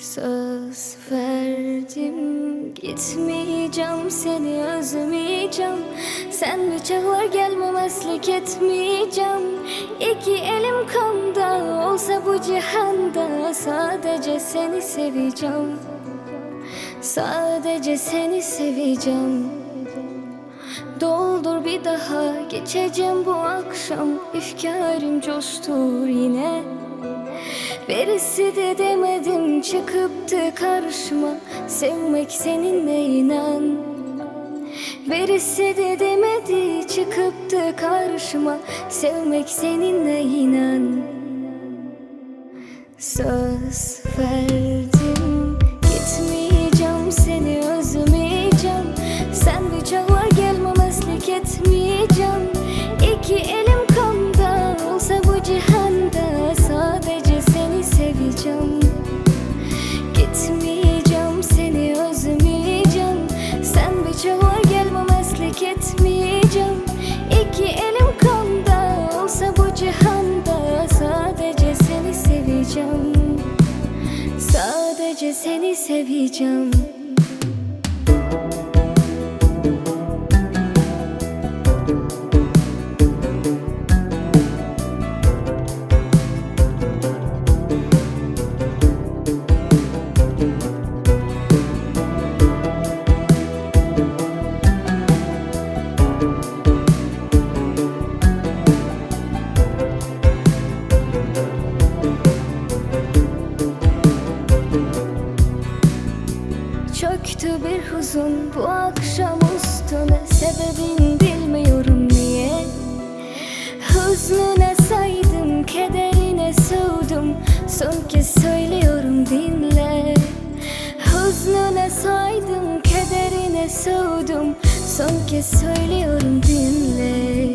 Söz verdim, gitmeyeceğim, seni özlemeyeceğim. Sen bir çağır, gelmemezlik etmeyeceğim. İki elim kanda olsa bu cihanda, sadece seni seveceğim. Sadece seni seveceğim. Doldur bir daha, geçeceğim bu akşam. İfkârim coştur yine. Birisi de demedim, çıkıptı karşıma. Sevmek seninle inan. Birisi de demedi, çıkıptı karşıma. Sevmek seninle inan. Söz verdim, gitmeyeceğim, seni özlemeyeceğim. Sen bir çağır, gelmemezlik etmeyeceğim. İki elim kanda olsa bu cihanda, sadece seni seveceğim. Gitmeyeceğim, seni özlemeyeceğim. Sen bir çağır, gelmemezlik etmeyeceğim. İki elim kanda olsa bu cihanda, sadece seni seveceğim. Sadece seni seveceğim. Çöktü bir huzun bu akşam üstüme, sebebini bilmiyorum niye. Hüznüne saydım, kederine sığdım. Son kez söylüyorum, dinle. Hüznüne saydım, kederine sığdım. Son kez söylüyorum, dinle.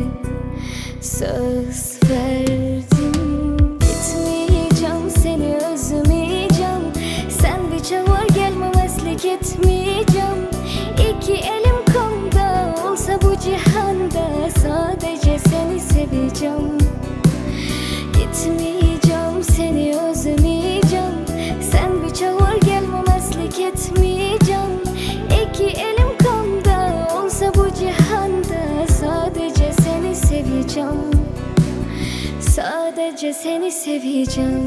Söz verdim, gitmeyeceğim, seni özlemeyeceğim. Sen bir çağır, gelmemezlik etmeyeceğim. İki elim kanda olsa bu cihanda, sadece seni seveceğim. Gitmeyeceğim, seni özlemeyeceğim. Sen bir çağır, gelmemezlik etmeyeceğim. İki elim kanda olsa bu cihanda, sadece seni seveceğim. Sadece seni seveceğim.